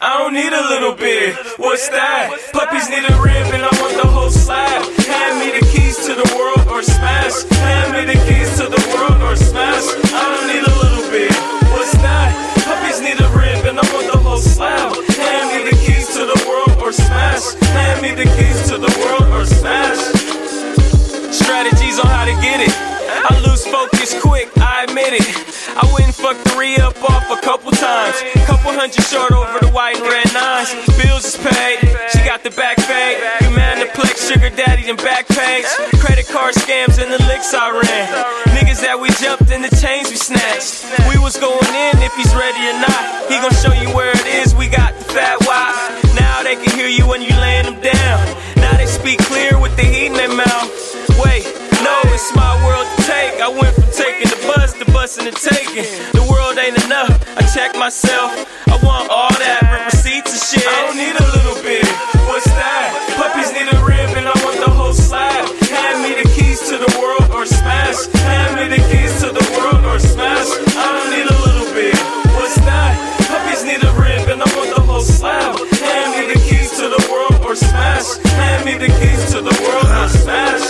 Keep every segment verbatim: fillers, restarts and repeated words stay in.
I don't need a little bit. What's that? Puppies need a rib and I want the whole slab. Hand me the keys to the world or smash. Hand me the keys to the world or smash. I don't need a little bit. What's that? Puppies need a rib and I want the whole slab. Hand me the keys to the world or smash. Hand me the keys to the world or smash. Strategies on how to get it. I lose focus quick, I admit it. I went and fucked the re-up off a couple times. Couple hundred short over the white and red nines. Bills is paid, she got the back fade. You maniplex, sugar daddy, and back page. Credit card scams and the licks I ran. Niggas that we jumped and the chains we snatched. We was going in if he's ready or not. He gon' show you where it is, we got the fat wide. Now they can hear you when you laying them down. Now they speak clear with the heat in their mouth. Wait, no, it's my world to take. I went from taking the bus to busting and taking. The world ain't enough, I check myself. I want all that, with receipts and shit. I don't need a little bit, what's that? Puppies need a rib and I want the whole slab. Hand me the keys to the world or smash. Hand me the keys to the world or smash. I don't need a little bit, what's that? Puppies need a rib and I want the whole slab. Hand me the keys to the world or smash. Hand me the keys to the world or smash.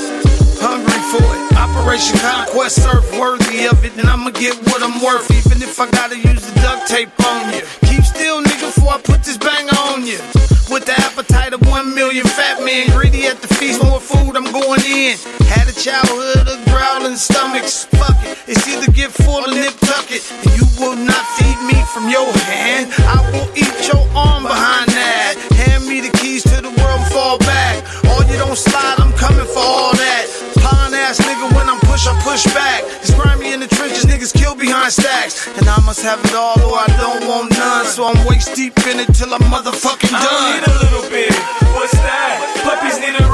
Hungry for it, Operation Conquest, surf worthy of it, and I'ma get what I'm worth, even if I gotta use the duct tape on you. Keep still, nigga, before I put this bang on you. With the appetite of one million fat men, greedy at the feast, more food, I'm going in. Had a childhood of growling stomachs, fuck it, it's either get full or nip tuck it. And you will not feed me from your hand, I will eat your arm behind that. Hand me the keys to the world and fall back. All you don't slide, I'm coming for all that. Pine ass nigga, when I'm push, I push back. It's grimy in the trenches, niggas kill behind stacks. And I must have it all or I don't want none. So I'm waist deep in it till I'm motherfucking done. I don't need a little bit, what's that? Puppies need a